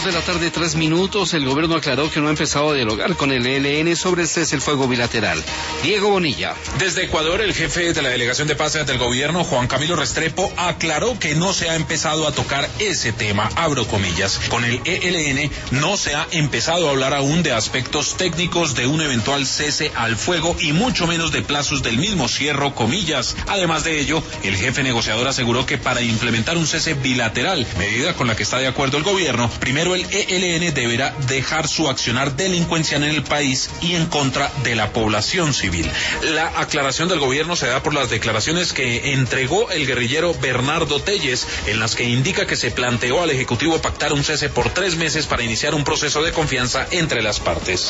de la tarde, 3 minutos. El gobierno aclaró que no ha empezado a dialogar con el ELN sobre el cese el fuego bilateral. Diego Bonilla. Desde Ecuador, el jefe de la Delegación de Paz del gobierno, Juan Camilo Restrepo, aclaró que no se ha empezado a tocar ese tema, abro comillas. Con el ELN no se ha empezado a hablar aún de aspectos técnicos de un eventual cese al fuego y mucho menos de plazos del mismo, cierro comillas. Además de ello, el jefe negociador aseguró que para implementar un cese bilateral, medida con la que está de acuerdo el gobierno, primero el ELN deberá dejar su accionar delincuencial en el país y en contra de la población civil. La aclaración del gobierno se da por las declaraciones que entregó el guerrillero Bernardo Telles, en las que indica que se planteó al Ejecutivo pactar un cese por 3 meses para iniciar un proceso de confianza entre las partes.